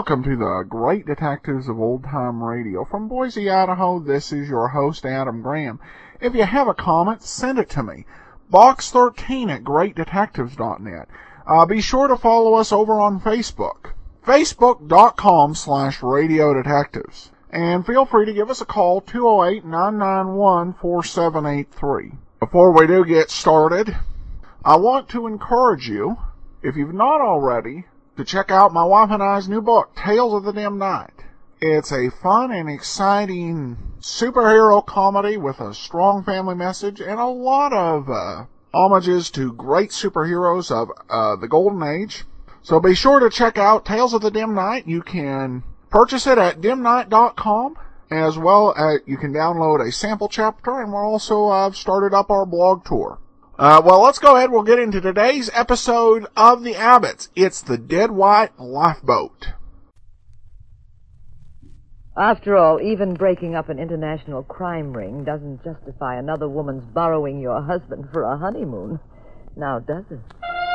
welcome to the Great Detectives of Old Time Radio. From Boise, Idaho, this is your host, Adam Graham. If you have a comment, send it to me. Box13 at greatdetectives.net. Be sure to follow us over on Facebook. Facebook.com/radiodetectives. And feel free to give us a call, 208-991-4783. Before we do get started, I want to encourage you, if you've not already, to check out my wife and I's new book, Tales of the Dim Night. It's a fun and exciting superhero comedy with a strong family message and a lot of homages to great superheroes of the Golden Age. So be sure to check out Tales of the Dim Night. You can purchase it at dimnight.com, as well as you can download a sample chapter, and we're also started up our blog tour. Well, let's go ahead. We'll get into today's episode of The Abbotts. It's the Dead White Lifeboat. After all, even breaking up an international crime ring doesn't justify another woman's borrowing your husband for a honeymoon. Now, does it?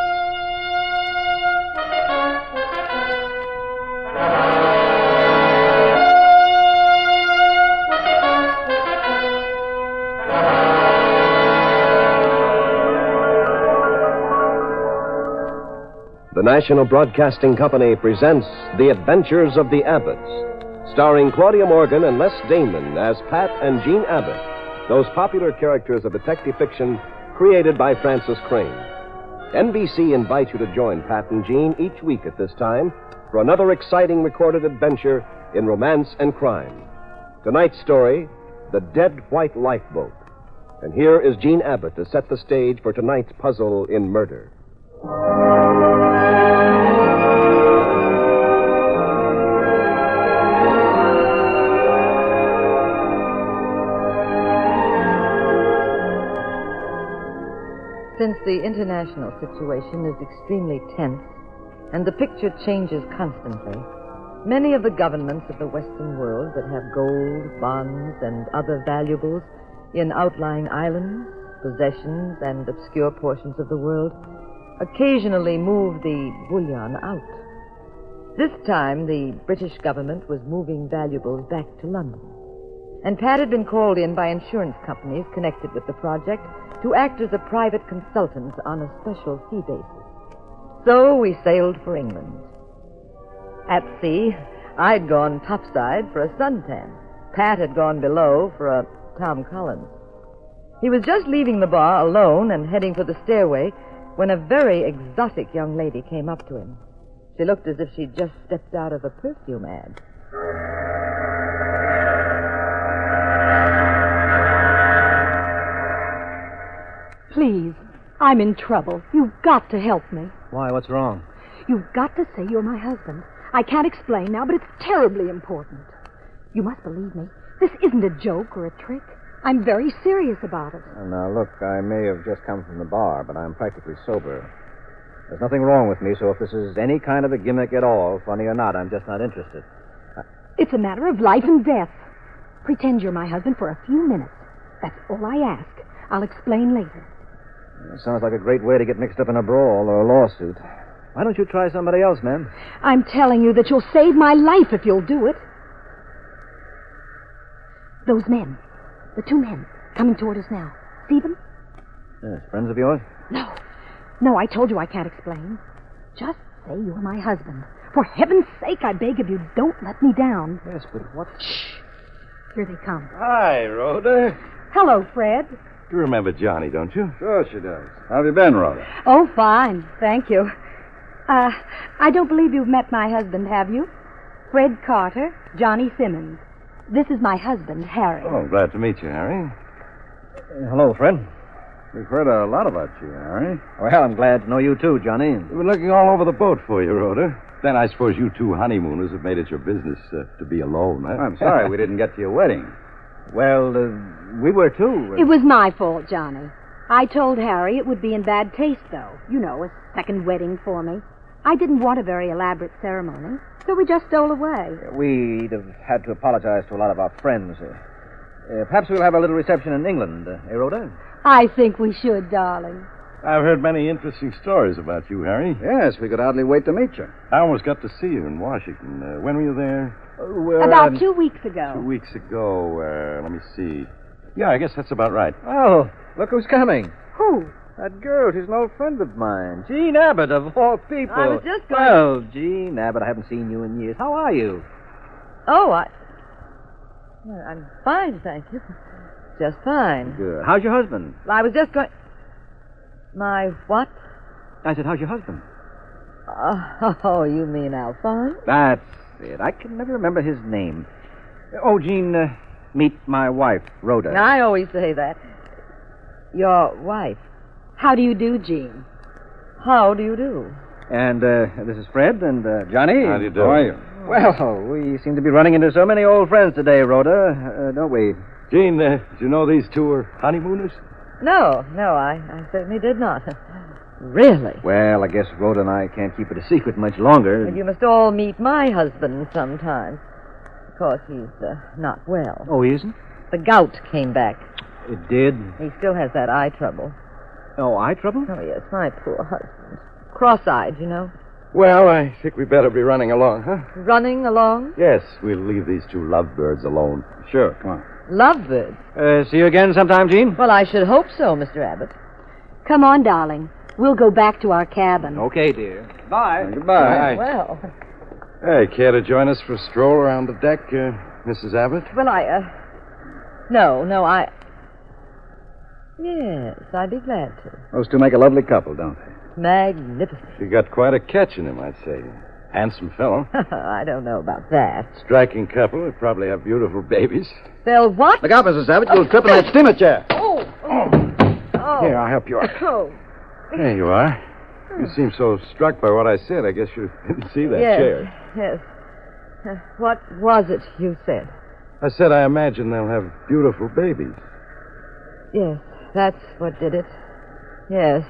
The National Broadcasting Company presents The Adventures of the Abbotts, starring Claudia Morgan and Les Damon as Pat and Jean Abbott, those popular characters of detective fiction created by Francis Crane. NBC invites you to join Pat and Jean each week at this time for another exciting recorded adventure in romance and crime. Tonight's story, The Dead White Lifeboat. And here is Jean Abbott to set the stage for tonight's puzzle in murder. Since the international situation is extremely tense and the picture changes constantly, many of the governments of the Western world that have gold, bonds, and other valuables in outlying islands, possessions, and obscure portions of the world occasionally move the bullion out. This time, the British government was moving valuables back to London, and Pat had been called in by insurance companies connected with the project to act as a private consultant on a special sea basis. So we sailed for England. At sea, I'd gone topside for a suntan. Pat had gone below for a Tom Collins. He was just leaving the bar alone and heading for the stairway when a very exotic young lady came up to him. She looked as if she'd just stepped out of a perfume ad. Please, I'm in trouble. You've got to help me. Why, what's wrong? You've got to say you're my husband. I can't explain now, but it's terribly important. You must believe me. This isn't a joke or a trick. I'm very serious about it. Now, look, I may have just come from the bar, but I'm practically sober. There's nothing wrong with me, so if this is any kind of a gimmick at all, funny or not, I'm just not interested. It's a matter of life and death. Pretend you're my husband for a few minutes. That's all I ask. I'll explain later. Sounds like a great way to get mixed up in a brawl or a lawsuit. Why don't you try somebody else, ma'am? I'm telling you that you'll save my life if you'll do it. Those men, the two men, coming toward us now. See them? Yes, friends of yours? No, I told you I can't explain. Just say you're my husband. For heaven's sake, I beg of you, don't let me down. Yes, but what? Shh. Here they come. Hi, Rhoda. Hello, Fred. You remember Johnny, don't you? Sure she does. How have you been, Rhoda? Oh, fine. Thank you. I don't believe you've met my husband, have you? Fred Carter, Johnny Simmons. This is my husband, Harry. Oh, glad to meet you, Harry. Hello, Fred. We've heard a lot about you, Harry. Well, I'm glad to know you, too, Johnny. We've been looking all over the boat for you, Rhoda. Then I suppose you two honeymooners have made it your business to be alone, huh? I'm sorry we didn't get to your wedding. Well, we were, too. It was my fault, Johnny. I told Harry it would be in bad taste, though. You know, a second wedding for me. I didn't want a very elaborate ceremony, so we just stole away. We'd have had to apologize to a lot of our friends. Perhaps we'll have a little reception in England, Rhoda? I think we should, darling. I've heard many interesting stories about you, Harry. Yes, we could hardly wait to meet you. I almost got to see you in Washington. When were you there? About 2 weeks ago. 2 weeks ago. Let me see. Yeah, I guess that's about right. Oh, look who's coming. Who? That girl, she's an old friend of mine. Jean Abbott, of all people. I was just going... Well, Jean Abbott, I haven't seen you in years. How are you? Oh, Well, I'm fine, thank you. Just fine. Good. How's your husband? I was just going... My what? I said, how's your husband? Oh, you mean Alphonse? That's it. I can never remember his name. Oh, Jean, meet my wife, Rhoda. I always say that. Your wife. How do you do, Jean? How do you do? And this is Fred and Johnny. How do you do? How are you? Well, we seem to be running into so many old friends today, Rhoda, don't we? Gene, did you know these two are honeymooners? No, I certainly did not. Really? Well, I guess Rhoda and I can't keep it a secret much longer. Well, you must all meet my husband sometime. Of course, he's not well. Oh, he isn't? The gout came back. It did? He still has that eye trouble. Oh, eye trouble? Oh, yes, my poor husband. Cross-eyed, you know. Well, I think we better be running along, huh? Running along? Yes, we'll leave these two lovebirds alone. Sure, come on. Lovebirds? See you again sometime, Jean? Well, I should hope so, Mr. Abbott. Come on, darling. We'll go back to our cabin. Okay, dear. Bye. Goodbye. Well, Hey, care to join us for a stroll around the deck, Mrs. Abbott? well, No, Yes, I'd be glad to. Those two make a lovely couple, don't they? Magnificent. You got quite a catch in him, I'd say. Handsome fellow. I don't know about that. Striking couple. They probably have beautiful babies. They'll what? Look out, Mrs. Abbott. You'll trip in that steamer chair. Oh. Here, I'll help you up. Oh. There you are. You seem so struck by what I said. I guess you didn't see that Yes, chair. yes. What was it you said? I said I imagine they'll have beautiful babies. Yes, that's what did it. Yes.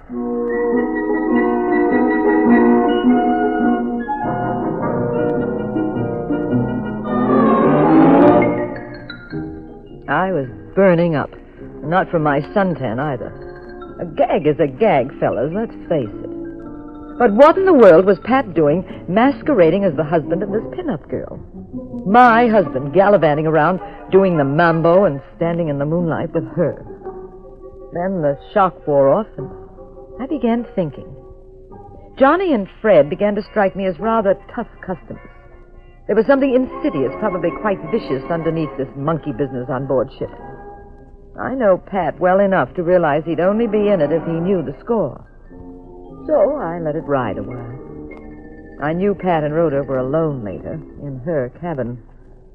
I was burning up. Not from my suntan, either. A gag is a gag, fellas, let's face it. But what in the world was Pat doing masquerading as the husband of this pinup girl? My husband gallivanting around doing the mambo and standing in the moonlight with her. Then the shock wore off, and I began thinking. Johnny and Fred began to strike me as rather tough customers. There was something insidious, probably quite vicious, underneath this monkey business on board ship. I know Pat well enough to realize he'd only be in it if he knew the score. So I let it ride a while. I knew Pat and Rhoda were alone later, in her cabin.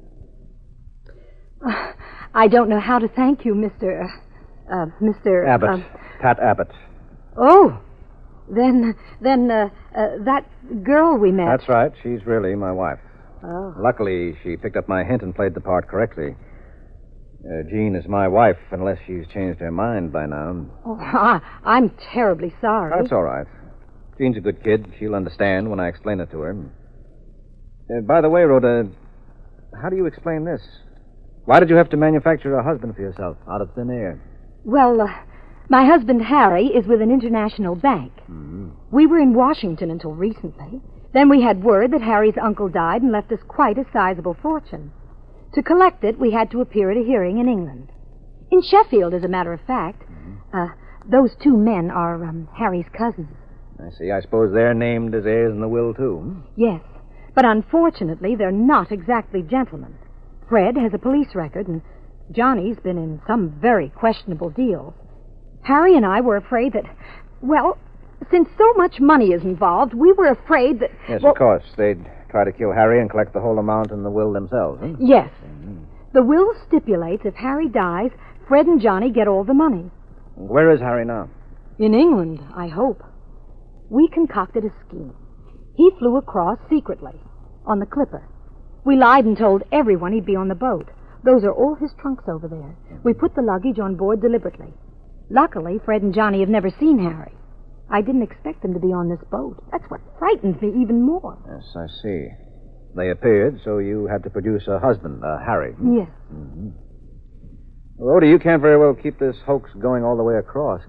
I don't know how to thank you, Mr. Abbott. Pat Abbott. Oh, then, that girl we met. That's right. She's really my wife. Oh. Luckily, she picked up my hint and played the part correctly. Jean is my wife, unless she's changed her mind by now. Oh, I'm terribly sorry. That's all right. Jean's a good kid. She'll understand when I explain it to her. By the way, Rhoda, how do you explain this? Why did you have to manufacture a husband for yourself out of thin air? Well, my husband Harry is with an international bank. Mm-hmm. We were in Washington until recently. Then we had word that Harry's uncle died and left us quite a sizable fortune. To collect it, we had to appear at a hearing in England. In Sheffield, as a matter of fact. Those two men are Harry's cousins. I see. I suppose they're named as heirs in the will, too. Yes, but unfortunately, they're not exactly gentlemen. Fred has a police record, and Johnny's been in some very questionable deals. Harry and I were afraid that, well, since so much money is involved, we were afraid that... Yes, well, of course. They'd try to kill Harry and collect the whole amount in the will themselves. Huh? Yes. The will stipulates if Harry dies, Fred and Johnny get all the money. Where is Harry now? In England, I hope. We concocted a scheme. He flew across secretly on the Clipper. We lied and told everyone he'd be on the boat. Those are all his trunks over there. We put the luggage on board deliberately. Luckily, Fred and Johnny have never seen Harry. I didn't expect them to be on this boat. That's what frightens me even more. Yes, I see. They appeared, so you had to produce a husband, Harry. Yes. Mm-hmm. Rhoda, you can't very well keep this hoax going all the way across, can you?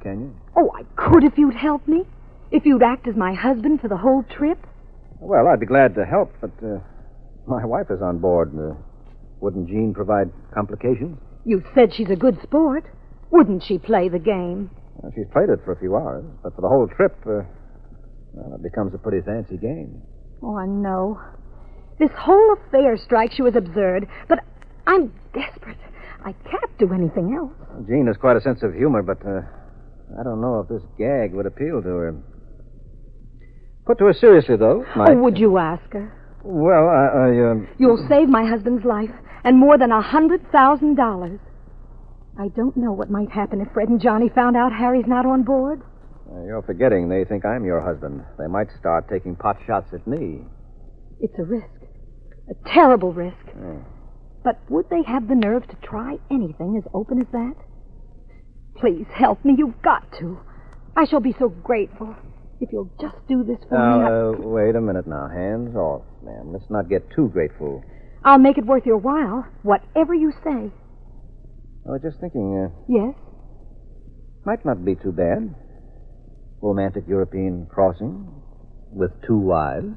Oh, I could if you'd help me. If you'd act as my husband for the whole trip. Well, I'd be glad to help, but my wife is on board. Wouldn't Jean provide complications? You said she's a good sport. Wouldn't she play the game? Well, she's played it for a few hours, but for the whole trip, well, it becomes a pretty fancy game. Oh, I know. This whole affair strikes you as absurd, but I'm desperate. I can't do anything else. Jean has quite a sense of humor, but I don't know if this gag would appeal to her. Put to her seriously, though. Oh, would you ask her? Well, You'll save my husband's life, and more than $100,000. I don't know what might happen if Fred and Johnny found out Harry's not on board. You're forgetting they think I'm your husband. They might start taking pot shots at me. It's a risk. A terrible risk. But would they have the nerve to try anything as open as that? Please help me. You've got to. I shall be so grateful if you'll just do this for me. Wait a minute now. Hands off, ma'am. Let's not get too grateful. I'll make it worth your while, whatever you say. I was just thinking, Yes? might not be too bad. Romantic European crossing with 2 wives.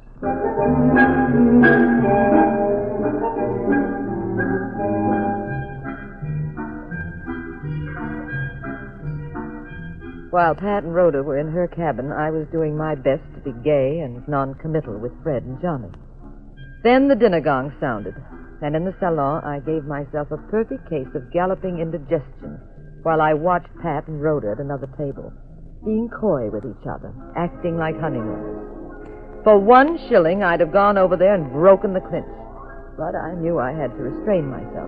While Pat and Rhoda were in her cabin, I was doing my best to be gay and non-committal with Fred and Johnny. Then the dinner gong sounded, and in the salon I gave myself a perfect case of galloping indigestion while I watched Pat and Rhoda at another table, being coy with each other, acting like honeymooners. For 1 shilling, I'd have gone over there and broken the clinch, but I knew I had to restrain myself.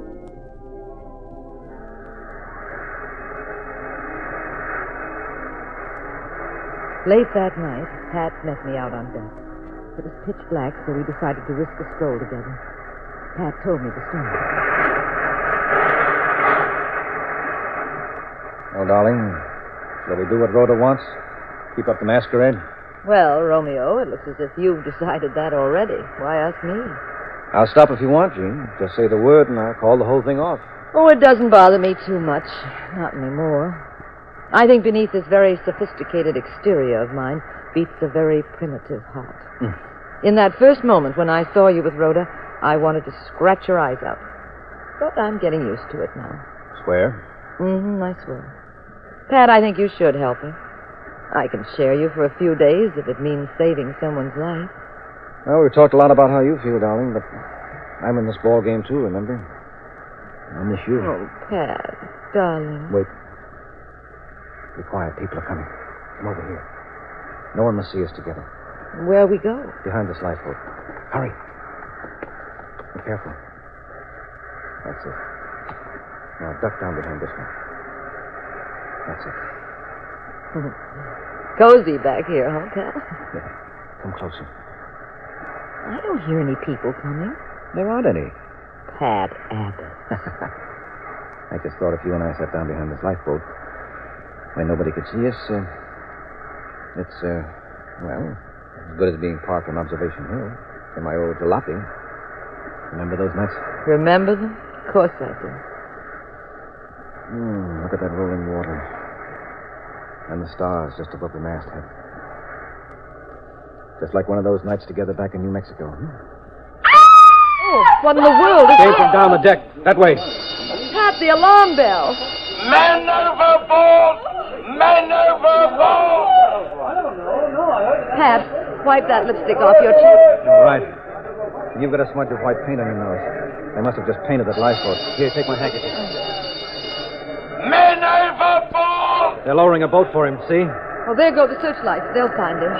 Late that night, Pat met me out on deck. It was pitch black, so we decided to risk a stroll together. Pat told me the story. Well, darling, shall we do what Rhoda wants? Keep up the masquerade? Well, Romeo, it looks as if you've decided that already. Why ask me? I'll stop if you want, Jean. Just say the word and I'll call the whole thing off. Oh, it doesn't bother me too much. Not anymore. I think beneath this very sophisticated exterior of mine beats a very primitive heart. In that first moment when I saw you with Rhoda, I wanted to scratch your eyes out. But I'm getting used to it now. Swear? I swear. Pat, I think you should help her. I can share you for a few days if it means saving someone's life. Well, we've talked a lot about how you feel, darling, but I'm in this ball game too, remember? I miss you. Oh, Pat, darling. Wait. Be quiet. People are coming. Come over here. No one must see us together. Where we go? Behind this lifeboat. Hurry. Be careful. That's it. Now, duck down behind this one. That's it. Cozy back here, huh, Pat? Yeah. Come closer. I don't hear any people coming. There aren't any. Pat Abbott. I just thought if you and I sat down behind this lifeboat, when nobody could see us, it's, well, as good as being parked on Observation Hill in my old jalopy. Remember those nights? Remember them? Of course I do. Look at that rolling water. And the stars just above the masthead. Just like one of those nights together back in New Mexico. Oh, what in the world is Came that? from down the deck. That way. Pat, the alarm bell. Men overboard! Men overboard! Pat, wipe that lipstick off your cheek. All right. You've got a smudge of white paint on your nose. They must have just painted that lifeboat. Here, take my handkerchief. Men overboard! They're lowering a boat for him, see? Oh, there go the searchlights. They'll find him.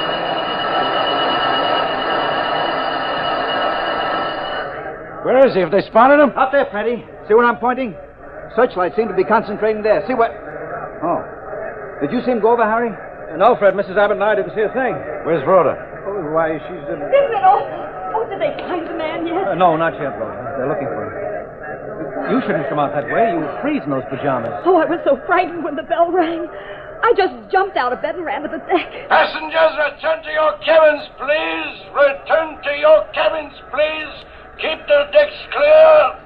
Where is he? Have they spotted him? Out there, Freddy. See where I'm pointing? Searchlights seem to be concentrating there. See what? Oh. Did you see him go over, Harry? No, Fred. Mrs. Abbott and I didn't see a thing. Where's Rhoda? Oh, why, she's... Isn't it all? Oh, did they find the man yet? no, not yet, Rhoda. They're looking for him. You shouldn't come out that way. You would freeze in those pajamas. Oh, I was so frightened when the bell rang. I just jumped out of bed and ran to the deck. Passengers, return to your cabins, please. Return to your cabins, please. Keep the decks clear.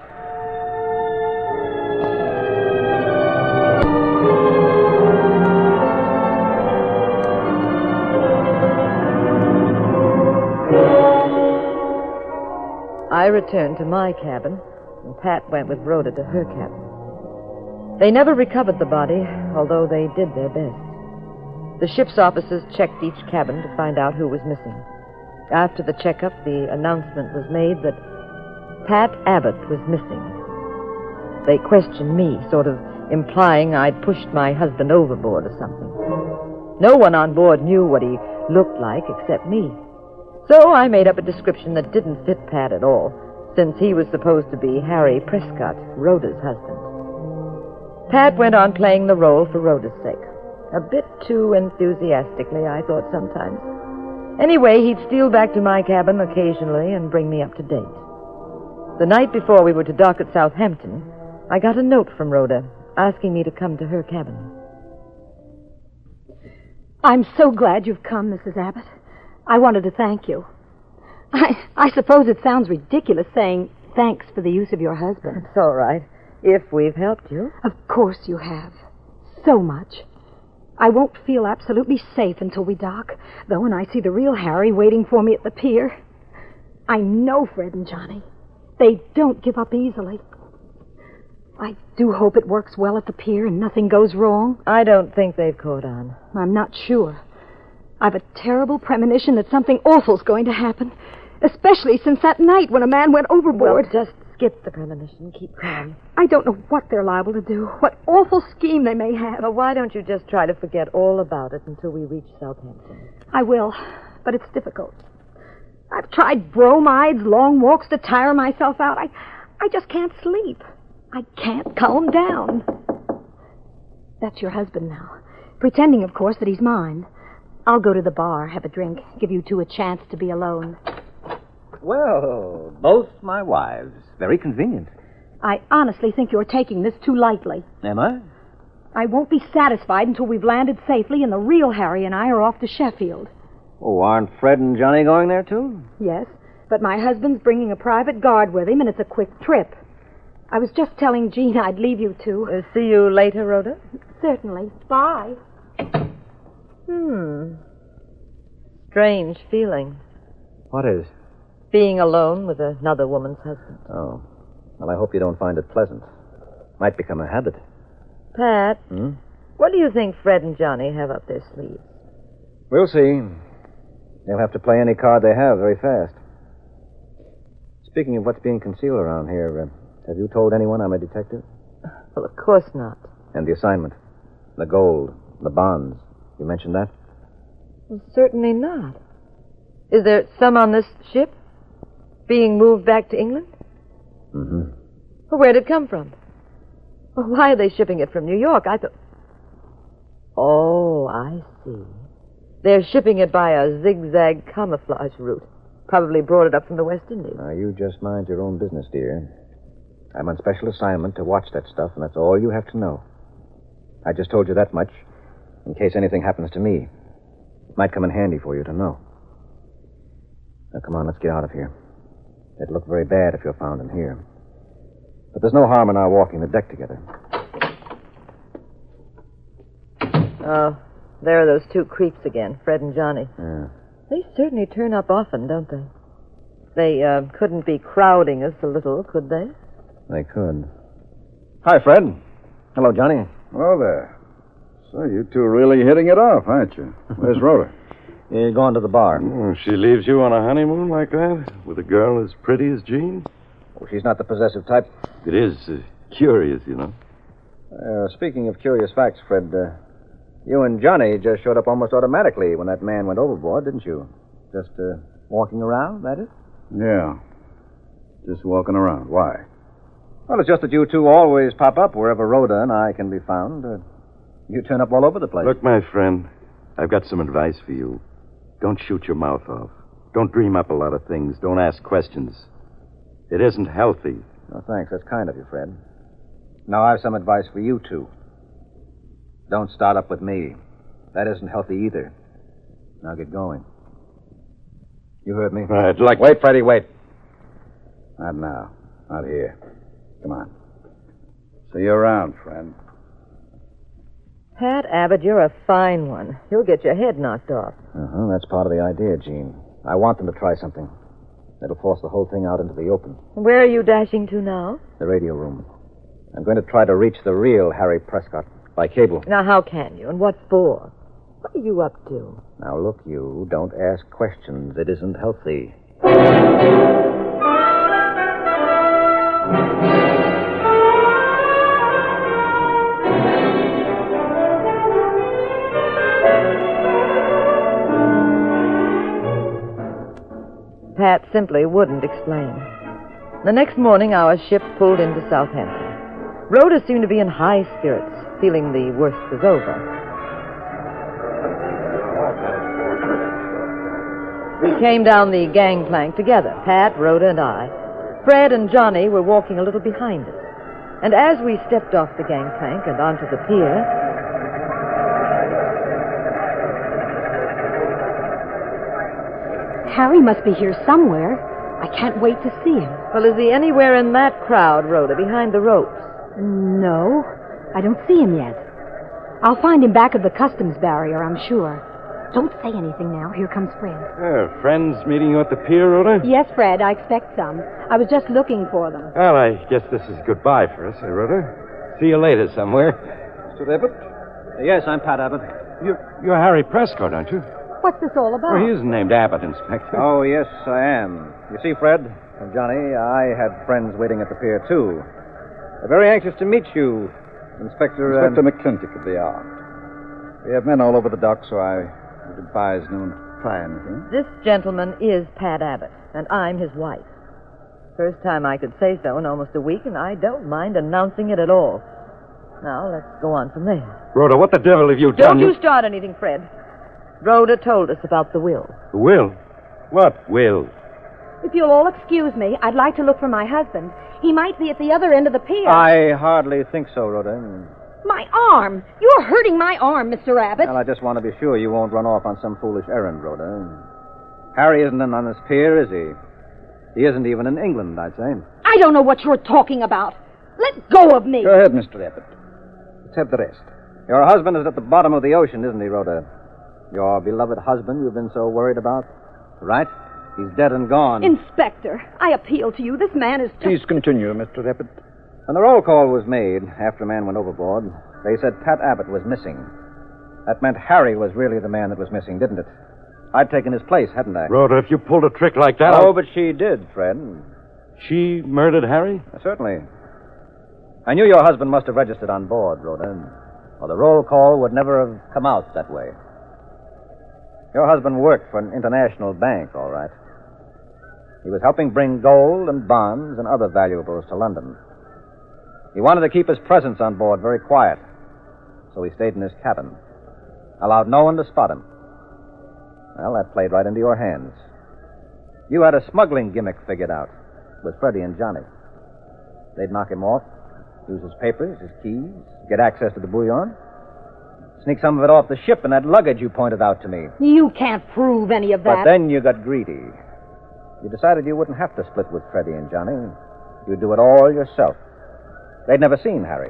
I returned to my cabin, and Pat went with Rhoda to her cabin. They never recovered the body, although they did their best. The ship's officers checked each cabin to find out who was missing. After the checkup, the announcement was made that Pat Abbott was missing. They questioned me, sort of implying I'd pushed my husband overboard or something. No one on board knew what he looked like except me. So I made up a description that didn't fit Pat at all, since he was supposed to be Harry Prescott, Rhoda's husband. Pat went on playing the role for Rhoda's sake. A bit too enthusiastically, I thought sometimes. Anyway, he'd steal back to my cabin occasionally and bring me up to date. The night before we were to dock at Southampton, I got a note from Rhoda asking me to come to her cabin. I'm so glad you've come, Mrs. Abbott. I wanted to thank you. I suppose it sounds ridiculous saying thanks for the use of your husband. It's all right, if we've helped you. Of course you have. So much. I won't feel absolutely safe until we dock, though when I see the real Harry waiting for me at the pier. I know Fred and Johnny. They don't give up easily. I do hope it works well at the pier and nothing goes wrong. I don't think they've caught on. I'm not sure. I've a terrible premonition that something awful's going to happen, especially since that night when a man went overboard. Well, just skip the premonition. Keep calm. I don't know what they're liable to do, what awful scheme they may have. Well, why don't you just try to forget all about it until we reach Southampton? I will, but it's difficult. I've tried bromides, long walks to tire myself out. I just can't sleep. I can't calm down. That's your husband now, pretending, of course, that he's mine. I'll go to the bar, have a drink, give you two a chance to be alone. Well, both my wives. Very convenient. I honestly think you're taking this too lightly. Am I? I won't be satisfied until we've landed safely and the real Harry and I are off to Sheffield. Oh, aren't Fred and Johnny going there, too? Yes, but my husband's bringing a private guard with him, and it's a quick trip. I was just telling Jean I'd leave you two. See you later, Rhoda? Certainly. Bye. Strange feeling. What is? Being alone with another woman's husband. Oh. Well, I hope you don't find it pleasant. Might become a habit. Pat, what do you think Fred and Johnny have up their sleeves? We'll see. They'll have to play any card they have very fast. Speaking of what's being concealed around here, have you told anyone I'm a detective? Well, of course not. And the assignment? The gold? The bonds? You mentioned that? Well, certainly not. Is there some on this ship? Being moved back to England? Mm-hmm. Well, where'd it come from? Well, why are they shipping it from New York? I thought... Oh, I see. They're shipping it by a zigzag camouflage route. Probably brought it up from the West Indies. Now, you just mind your own business, dear. I'm on special assignment to watch that stuff, and that's all you have to know. I just told you that much, in case anything happens to me. It might come in handy for you to know. Now, come on, let's get out of here. It'd look very bad if you're found in here. But there's no harm in our walking the deck together. Oh, there are those two creeps again, Fred and Johnny. Yeah. They certainly turn up often, don't they? They couldn't be crowding us a little, could they? They could. Hi, Fred. Hello, Johnny. Hello there. So you two are really hitting it off, aren't you? Where's Rhoda? You're going to the bar. Oh, she leaves you on a honeymoon like that? With a girl as pretty as Jean? Oh, she's not the possessive type. It is curious, you know. Speaking of curious facts, Fred, you and Johnny just showed up almost automatically when that man went overboard, didn't you? Just walking around, that is? Yeah. Just walking around. Why? Well, it's just that you two always pop up wherever Rhoda and I can be found. You turn up all over the place. Look, my friend, I've got some advice for you. Don't shoot your mouth off. Don't dream up a lot of things. Don't ask questions. It isn't healthy. Oh, thanks. That's kind of you, Fred. Now, I have some advice for you two. Don't start up with me. That isn't healthy either. Now get going. You heard me? I'd like Wait, Freddie, wait. Not now. Not here. Come on. See you around, friend. Pat Abbott, you're a fine one. You'll get your head knocked off. That's part of the idea, Gene. I want them to try something. It'll force the whole thing out into the open. Where are you dashing to now? The radio room. I'm going to try to reach the real Harry Prescott by cable. Now, how can you, and what for? What are you up to? Now, look, you don't ask questions. It isn't healthy. Pat simply wouldn't explain. The next morning, our ship pulled into Southampton. Rhoda seemed to be in high spirits, feeling the worst was over. We came down the gangplank together, Pat, Rhoda, and I. Fred and Johnny were walking a little behind us. And as we stepped off the gangplank and onto the pier, Harry must be here somewhere. I can't wait to see him. well, is he anywhere in that crowd, Rhoda, behind the ropes? No, I don't see him yet. I'll find him back at the customs barrier, I'm sure. Don't say anything now. Here comes Fred. Friends meeting you at the pier, Rhoda? Yes, Fred, I expect some. I was just looking for them. Well, I guess this is goodbye for us, Rhoda? See you later somewhere. Mr. Abbott? Yes, I'm Pat Abbott. You're Harry Prescott, aren't you? What's this all about? Well, he isn't named Abbott, Inspector. Oh, yes, I am. You see, Fred and Johnny, I had friends waiting at the pier, too. They're very anxious to meet you, Inspector McClintock of the Yard. We have men all over the dock, so I would advise no one to try anything. This gentleman is Pat Abbott, and I'm his wife. First time I could say so in almost a week, and I don't mind announcing it at all. Now, let's go on from there. Rhoda, what the devil have you done? Don't you start anything, Fred. Rhoda told us about the will. The will? What will? If you'll all excuse me, I'd like to look for my husband. He might be at the other end of the pier. I hardly think so, Rhoda. My arm! You're hurting my arm, Mr. Abbott. Well, I just want to be sure you won't run off on some foolish errand, Rhoda. Harry isn't on this pier, is he? He isn't even in England, I'd say. I don't know what you're talking about. Let go of me. Go ahead, Mr. Abbott. Let's have the rest. Your husband is at the bottom of the ocean, isn't he, Rhoda? Your beloved husband you've been so worried about? Right? He's dead and gone. Inspector, I appeal to you. This man is Please continue, Mr. Abbott. When the roll call was made, after a man went overboard, they said Pat Abbott was missing. That meant Harry was really the man that was missing, didn't it? I'd taken his place, hadn't I? Rhoda, if you pulled a trick like that... Oh, but she did, Fred. She murdered Harry? Certainly. I knew your husband must have registered on board, Rhoda, or the roll call would never have come out that way. Your husband worked for an international bank, all right. He was helping bring gold and bonds and other valuables to London. He wanted to keep his presence on board very quiet, so he stayed in his cabin, allowed no one to spot him. Well, that played right into your hands. You had a smuggling gimmick figured out with Freddie and Johnny. They'd knock him off, use his papers, his keys, get access to the bullion, sneak some of it off the ship in that luggage you pointed out to me. You can't prove any of that. But then you got greedy. You decided you wouldn't have to split with Freddie and Johnny. You'd do it all yourself. They'd never seen Harry.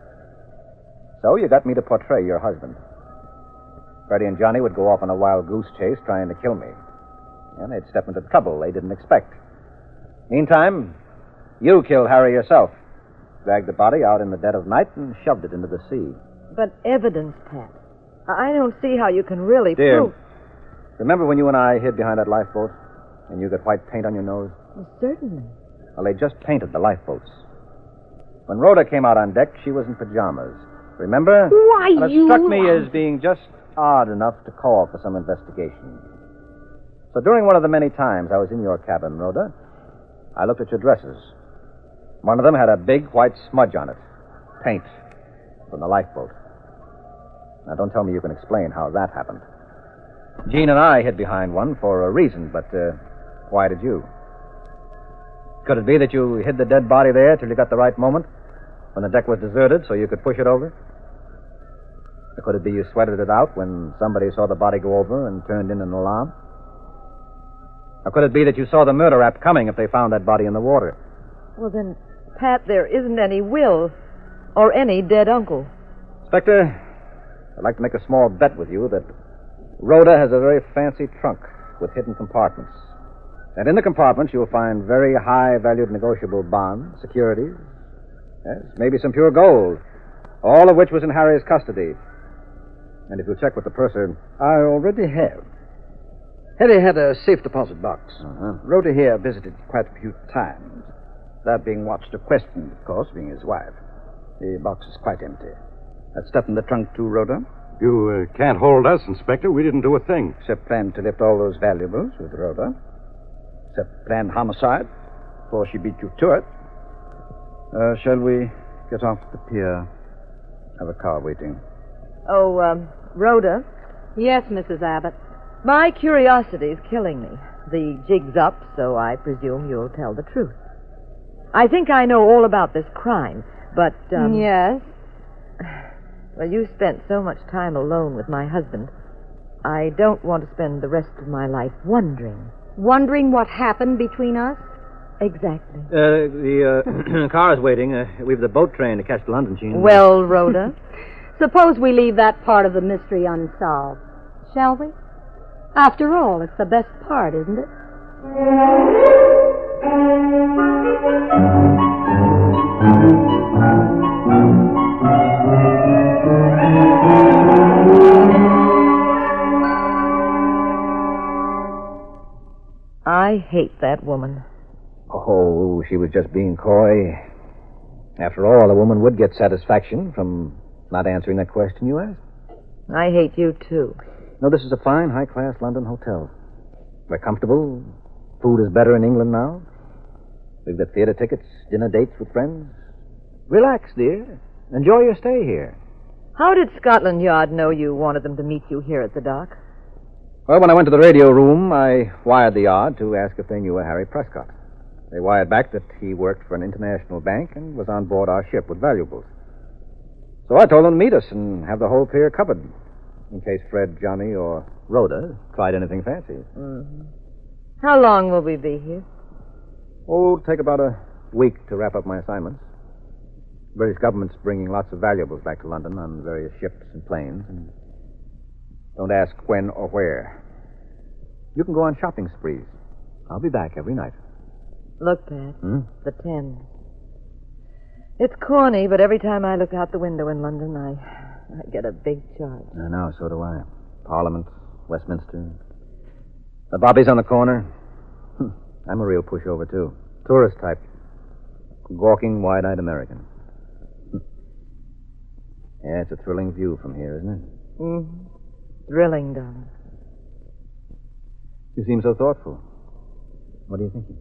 So you got me to portray your husband. Freddie and Johnny would go off on a wild goose chase trying to kill me. And they'd step into trouble they didn't expect. Meantime, you killed Harry yourself. Dragged the body out in the dead of night and shoved it into the sea. But evidence, Pat. I don't see how you can really Dear, prove... remember when you and I hid behind that lifeboat and you got white paint on your nose? Well, certainly. Well, they just painted the lifeboats. When Rhoda came out on deck, she was in pajamas. Remember? Why, and it struck me as being just odd enough to call for some investigation. So during one of the many times I was in your cabin, Rhoda, I looked at your dresses. One of them had a big white smudge on it. Paint from the lifeboat. Now, don't tell me you can explain how that happened. Jean and I hid behind one for a reason, but why did you? Could it be that you hid the dead body there till you got the right moment, when the deck was deserted, so you could push it over? Or could it be you sweated it out when somebody saw the body go over and turned in an alarm? Or could it be that you saw the murder rap coming if they found that body in the water? Well, then, Pat, there isn't any will or any dead uncle. Inspector, I'd like to make a small bet with you that Rhoda has a very fancy trunk with hidden compartments And in the compartments, you'll find very high-valued negotiable bonds, securities, yes, maybe some pure gold, all of which was in Harry's custody. And if you'll check with the purser... I already have. Harry had a safe deposit box. Uh-huh. Rhoda here visited quite a few times. That being watched or questioned, of course, being his wife. The box is quite empty. That stuff in the trunk, too, Rhoda? You can't hold us, Inspector. We didn't do a thing. Except plan to lift all those valuables with Rhoda. Except planned homicide before she beat you to it. Shall we get off the pier? Have a car waiting. Oh, Rhoda, Yes, Mrs. Abbott. my curiosity's killing me. The jig's up, so I presume you'll tell the truth. I think I know all about this crime, but, Yes? Well, you spent so much time alone with my husband. I don't want to spend the rest of my life wondering. Wondering what happened between us? Exactly. The car is waiting. We've the boat train to catch to London, Jean. Well, Rhoda, Suppose we leave that part of the mystery unsolved, shall we? After all, it's the best part, isn't it? I hate that woman. Oh, she was just being coy. After all, a woman would get satisfaction from not answering that question you asked. I hate you, too. No, this is a fine, high-class London hotel. We're comfortable. Food is better in England now. We've got theater tickets, dinner dates with friends. Relax, dear. Enjoy your stay here. How did Scotland Yard know you wanted them to meet you here at the dock? Well, when I went to the radio room, I wired the yard to ask if they knew a Harry Prescott. They wired back that he worked for an international bank and was on board our ship with valuables. So I told them to meet us and have the whole pier covered, in case Fred, Johnny, or Rhoda tried anything fancy. Mm-hmm. How long will we be here? Oh, it'll take about a week to wrap up my assignments. The British government's bringing lots of valuables back to London on various ships and planes, and don't ask when or where. You can go on shopping sprees. I'll be back every night. Look, Pat, the Thames. It's corny, but every time I look out the window in London, I get a big charge. I know, so do I. Parliament, Westminster. The bobbies on the corner. I'm a real pushover, too. Tourist type. Gawking, wide-eyed American. Yeah, it's a thrilling view from here, isn't it? Mm-hmm. Thrilling, darling. You seem so thoughtful. What are you thinking?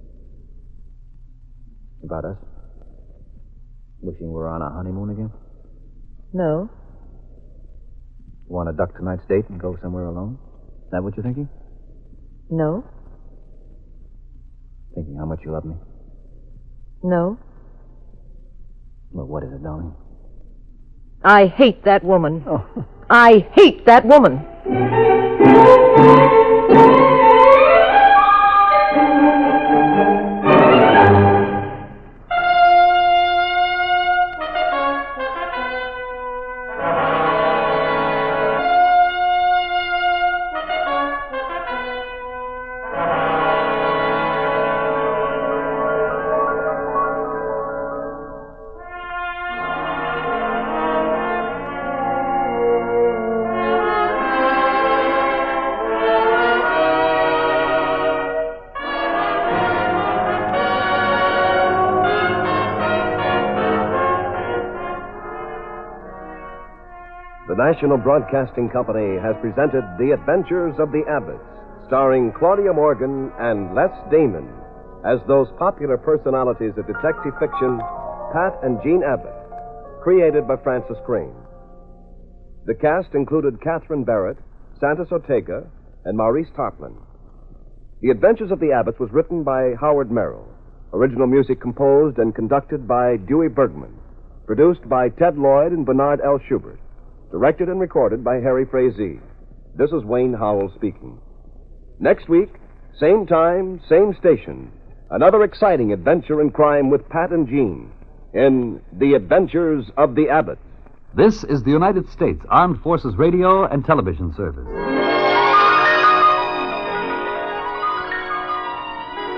About us? Wishing we're on our honeymoon again? No. Want to duck tonight's date and go somewhere alone? Is that what you're thinking? No. Thinking how much you love me? No. Well, what is it, darling? I hate that woman. Oh. I hate that woman. The National Broadcasting Company has presented The Adventures of the Abbotts, starring Claudia Morgan and Les Damon as those popular personalities of detective fiction, Pat and Jean Abbott, created by Francis Crane. The cast included Catherine Barrett, Santos Ortega, and Maurice Tarplin. The Adventures of the Abbotts was written by Howard Merrill. Original music composed and conducted by Dewey Bergman. Produced by Ted Lloyd and Bernard L. Schubert. Directed and recorded by Harry Frazee. This is Wayne Howell speaking. Next week, same time, same station. Another exciting adventure in crime with Pat and Jean in The Adventures of the Abbotts. This is the United States Armed Forces Radio and Television Service.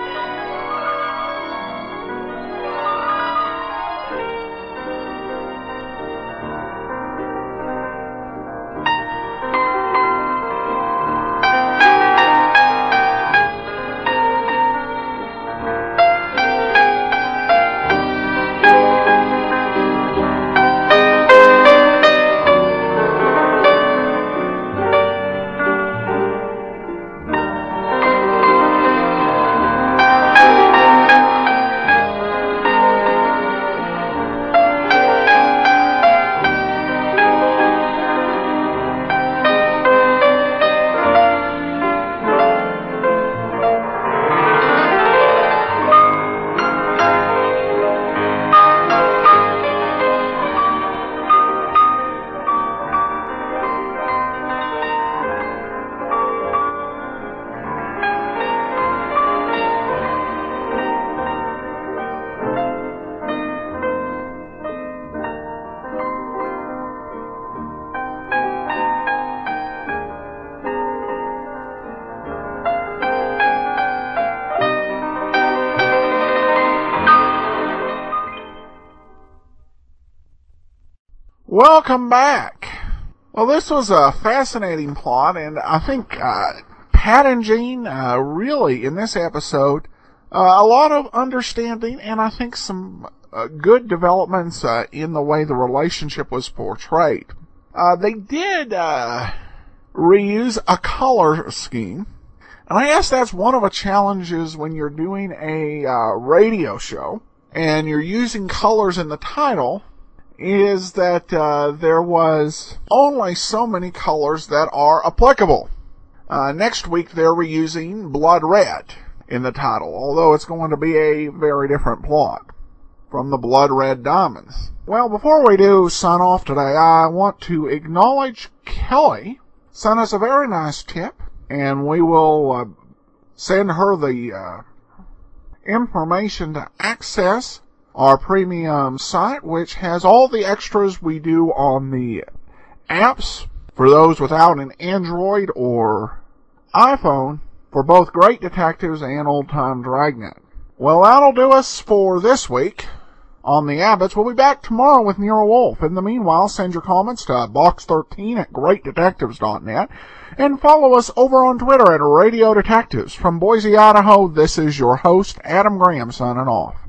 Welcome back. Well, this was a fascinating plot, and I think Pat and Jean really, in this episode, a lot of understanding, and I think some good developments in the way the relationship was portrayed. They did reuse a color scheme, and I guess that's one of the challenges when you're doing a radio show, and you're using colors in the title, is that there was only so many colors that are applicable. Next week they're reusing blood red in the title, although it's going to be a very different plot from the Blood Red Diamonds. Well, before we do sign off today, I want to acknowledge Kelly sent us a very nice tip, and we will send her the information to access our premium site, which has all the extras we do on the apps for those without an Android or iPhone for both Great Detectives and Old Time Dragnet. Well, that'll do us for this week on the Abbotts. We'll be back tomorrow with Nero Wolfe. In the meanwhile, send your comments to box13@greatdetectives.net and follow us over on Twitter at Radio Detectives. From Boise, Idaho, this is your host, Adam Graham, signing off.